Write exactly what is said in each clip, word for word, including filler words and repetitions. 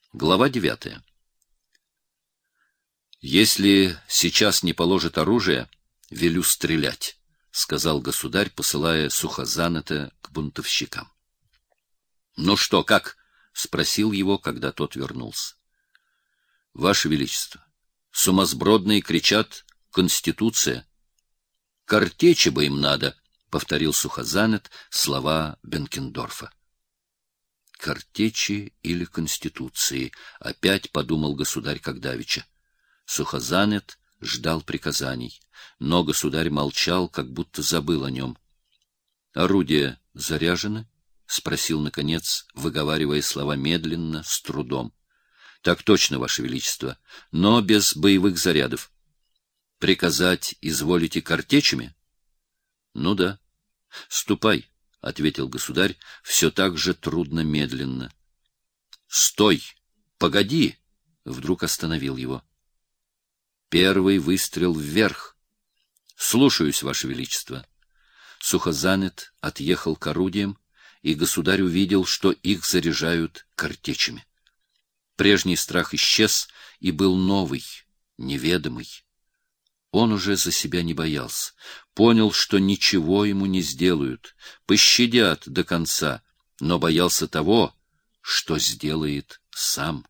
Глава девятая. «Если сейчас не положит оружие, велю стрелять», — сказал государь, посылая Сухозанета к бунтовщикам. «Ну что, как?» — спросил его, когда тот вернулся. «Ваше Величество, сумасбродные кричат «Конституция». «Картечи бы им надо», — повторил Сухозанет слова Бенкендорфа. «Картечи или Конституции», — опять подумал государь как давеча. Сухозанет ждал приказаний, но государь молчал, как будто забыл о нем. «Орудия заряжены?» — спросил, наконец, выговаривая слова медленно, с трудом. «Так точно, Ваше Величество, но без боевых зарядов. Приказать изволите картечами?» «Ну да. Ступай», — ответил государь, все так же трудно-медленно. «Стой! Погоди!» — вдруг остановил его. «Первый выстрел вверх. Слушаюсь, Ваше Величество». Сухозанет отъехал к орудиям, и государь увидел, что их заряжают картечами. Прежний страх исчез, и был новый, неведомый. Он уже за себя не боялся, понял, что ничего ему не сделают, пощадят до конца, но боялся того, что сделает сам.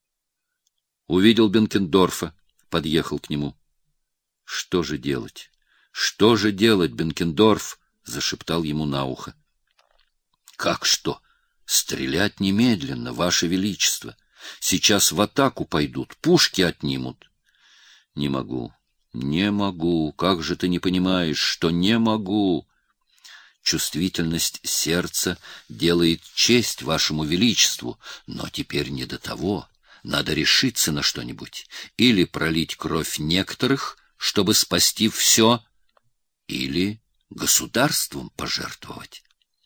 Увидел Бенкендорфа, подъехал к нему. — Что же делать? Что же делать, Бенкендорф? — зашептал ему на ухо. — Как что? Стрелять немедленно, Ваше Величество. Сейчас в атаку пойдут, пушки отнимут. — Не могу. Не могу. Как же ты не понимаешь, что не могу? Чувствительность сердца делает честь Вашему Величеству, но теперь не до того. Надо решиться на что-нибудь. Или пролить кровь некоторых, чтобы спасти все, или государством пожертвовать.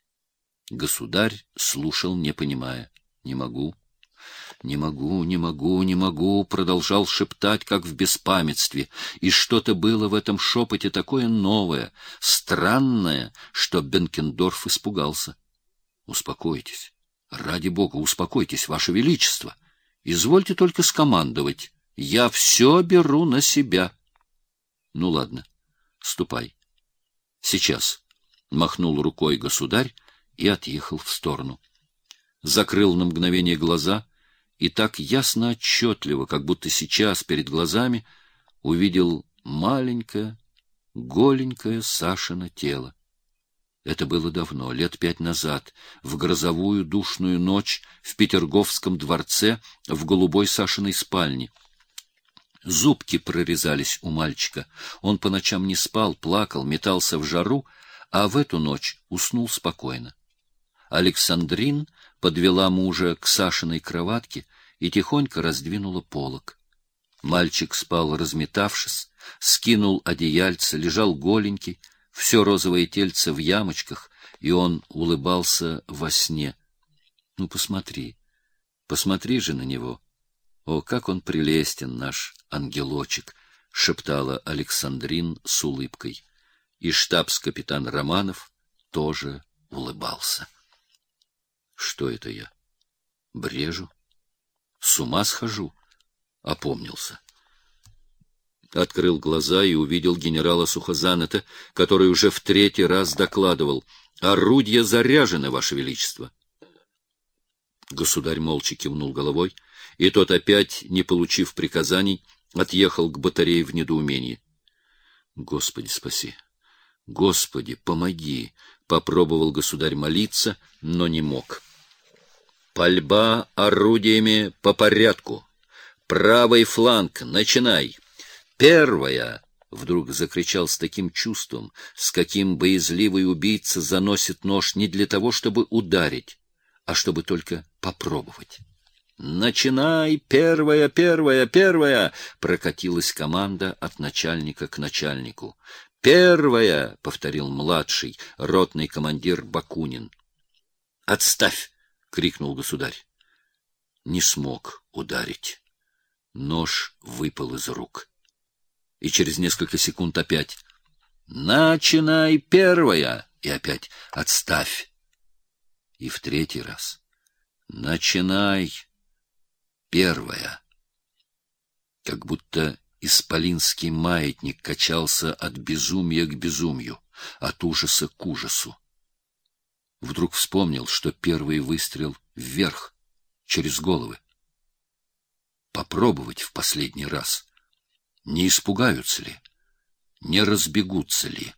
Государь слушал, не понимая. Не могу. «Не могу, не могу, не могу», — продолжал шептать, как в беспамятстве, и что-то было в этом шепоте такое новое, странное, что Бенкендорф испугался. «Успокойтесь, ради бога, успокойтесь, Ваше Величество. Извольте только скомандовать. Я все беру на себя». «Ну ладно, ступай». «Сейчас», — махнул рукой государь и отъехал в сторону. Закрыл на мгновение глаза — и так ясно отчетливо, как будто сейчас перед глазами увидел маленькое, голенькое Сашино тело. Это было давно, лет пять назад, в грозовую душную ночь в Петерговском дворце в голубой Сашиной спальне. Зубки прорезались у мальчика. Он по ночам не спал, плакал, метался в жару, а в эту ночь уснул спокойно. Александрин подвела мужа к Сашиной кроватке и тихонько раздвинула полог. Мальчик спал, разметавшись, скинул одеяльце, лежал голенький, все розовое тельце в ямочках, и он улыбался во сне. — Ну, посмотри, посмотри же на него. О, как он прелестен, наш ангелочек! — шептала Александрин с улыбкой. И штабс-капитан Романов тоже улыбался. Что это я? Брежу? С ума схожу? Опомнился. Открыл глаза и увидел генерала Сухозанета, который уже в третий раз докладывал. «Орудия заряжены, Ваше Величество!» Государь молча кивнул головой, и тот опять, не получив приказаний, отъехал к батарее в недоумении. «Господи, спаси! Господи, помоги!» — попробовал государь молиться, но не мог. «Пальба орудиями по порядку. Правый фланг, начинай! Первая!» — вдруг закричал с таким чувством, с каким боязливый убийца заносит нож не для того, чтобы ударить, а чтобы только попробовать. «Начинай! Первая, первая, первая!» — прокатилась команда от начальника к начальнику. «Первая!» — повторил младший, ротный командир Бакунин. «Отставь!» — крикнул государь. Не смог ударить. Нож выпал из рук. И через несколько секунд опять. «Начинай первая!» И опять «Отставь!» И в третий раз. «Начинай!» Первая. Как будто исполинский маятник качался от безумия к безумию, от ужаса к ужасу. Вдруг вспомнил, что первый выстрел вверх, через головы. Попробовать в последний раз. Не испугаются ли? Не разбегутся ли?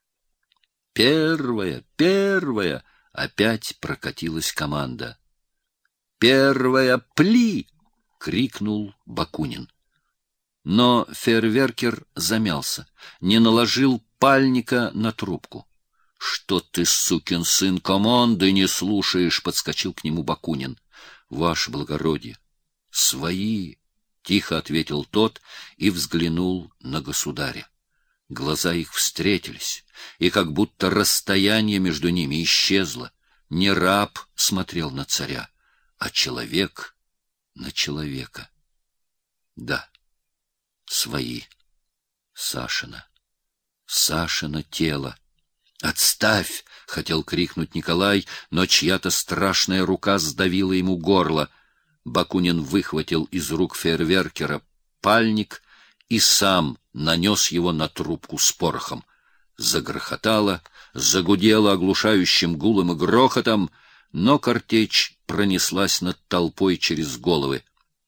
Первая, первая! Опять прокатилась команда. «Первая, пли!» — крикнул Бакунин. Но фейерверкер замялся, не наложил пальника на трубку. — Что ты, сукин сын, команды не слушаешь? — подскочил к нему Бакунин. — Ваше благородие, свои! — тихо ответил тот и взглянул на государя. Глаза их встретились, и как будто расстояние между ними исчезло. Не раб смотрел на царя, а человек на человека. Да, свои. Сашина. Сашина тело. «Отставь!» — хотел крикнуть Николай, но чья-то страшная рука сдавила ему горло. Бакунин выхватил из рук фейерверкера пальник и сам нанес его на трубку с порохом. Загрохотало, загудело оглушающим гулом и грохотом, но картечь пронеслась над толпой через головы.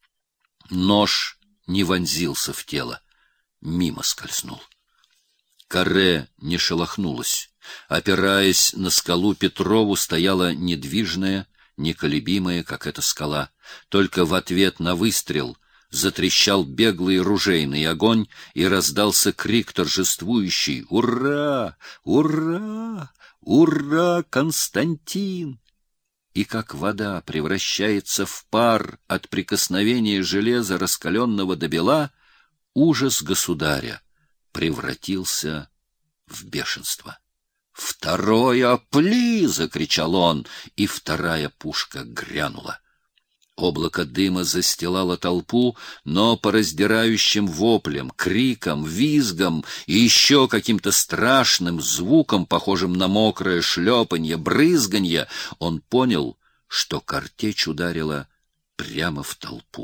Нож не вонзился в тело, мимо скользнул. Каре не шелохнулась. Опираясь на скалу Петрову, стояла недвижная, неколебимая, как эта скала. Только в ответ на выстрел затрещал беглый ружейный огонь, и раздался крик торжествующий: «Ура! Ура! Ура, Константин!» И как вода превращается в пар от прикосновения железа, раскаленного до бела, ужас государя превратился в бешенство. «Второе пли!» — закричал он, и вторая пушка грянула. Облако дыма застилало толпу, но по раздирающим воплям, крикам, визгам и еще каким-то страшным звукам, похожим на мокрое шлепанье, брызганье, он понял, что картечь ударила прямо в толпу.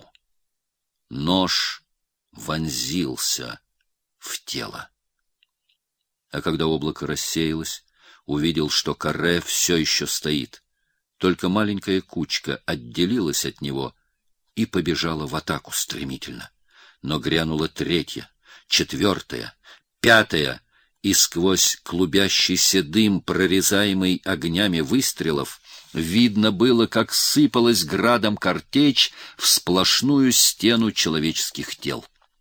Нож вонзился в тело. А когда облако рассеялось, увидел, что каре все еще стоит. Только маленькая кучка отделилась от него и побежала в атаку стремительно. Но грянула третья, четвертая, пятая, и сквозь клубящийся дым, прорезаемый огнями выстрелов, видно было, как сыпалась градом картечь в сплошную стену человеческих тел.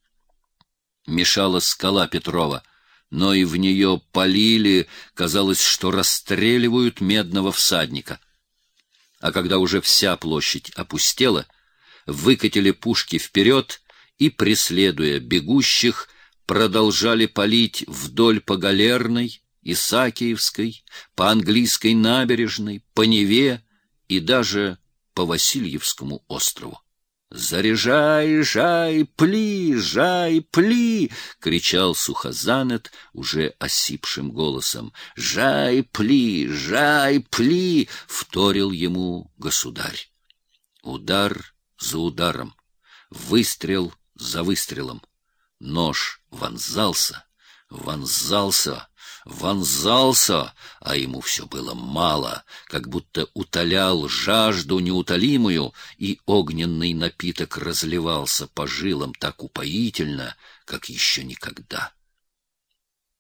Мешала скала Петрова, но и в нее полили, казалось, что расстреливают медного всадника. А когда уже вся площадь опустела, выкатили пушки вперед и, преследуя бегущих, продолжали палить вдоль по Галерной, Исаакиевской, по Английской набережной, по Неве и даже по Васильевскому острову. «Заряжай, жай, пли, жай, пли!» — кричал Сухозанет уже осипшим голосом. «Жай, пли, жай, пли!» — вторил ему государь. Удар за ударом, выстрел за выстрелом. Нож вонзался, вонзался, вонзался, а ему все было мало, как будто утолял жажду неутолимую, и огненный напиток разливался по жилам так упоительно, как еще никогда.